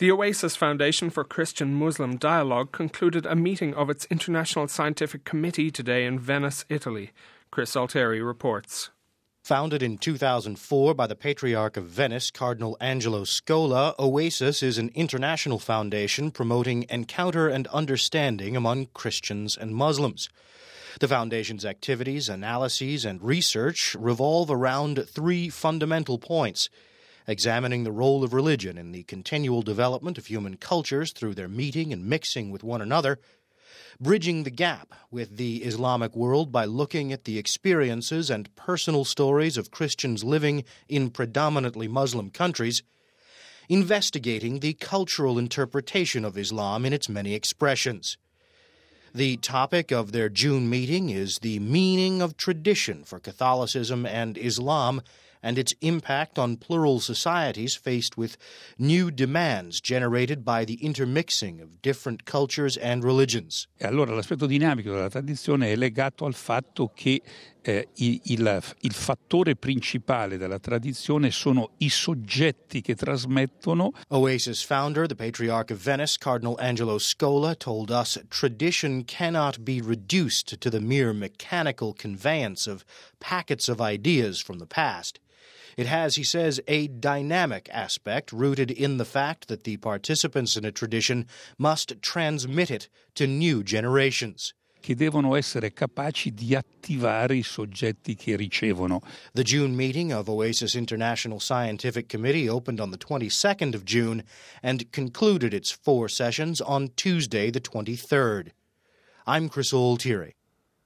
The Oasis Foundation for Christian-Muslim Dialogue concluded a meeting of its International Scientific Committee today in Venice, Italy. Chris Altieri reports. Founded in 2004 by the Patriarch of Venice, Cardinal Angelo Scola, Oasis is an international foundation promoting encounter and understanding among Christians and Muslims. The foundation's activities, analyses, and research revolve around three fundamental points: examining the role of religion in the continual development of human cultures through their meeting and mixing with one another, bridging the gap with the Islamic world by looking at the experiences and personal stories of Christians living in predominantly Muslim countries, investigating the cultural interpretation of Islam in its many expressions. The topic of their June meeting is the meaning of tradition for Catholicism and Islam and its impact on plural societies faced with new demands generated by the intermixing of different cultures and religions. E allora l'aspetto dinamico della tradizione è legato al fatto che il fattore principale della tradizione sono i soggetti che trasmettono. Oasis founder, the Patriarch of Venice, Cardinal Angelo Scola, told us tradition cannot be reduced to the mere mechanical conveyance of packets of ideas from the past. It has, he says, a dynamic aspect rooted in the fact that the participants in a tradition must transmit it to new generations. Che devono essere capaci di attivare i soggetti che ricevono. The June meeting of Oasis International Scientific Committee opened on the 22nd of June and concluded its 4 sessions on Tuesday the 23rd. I'm Chris Altieri.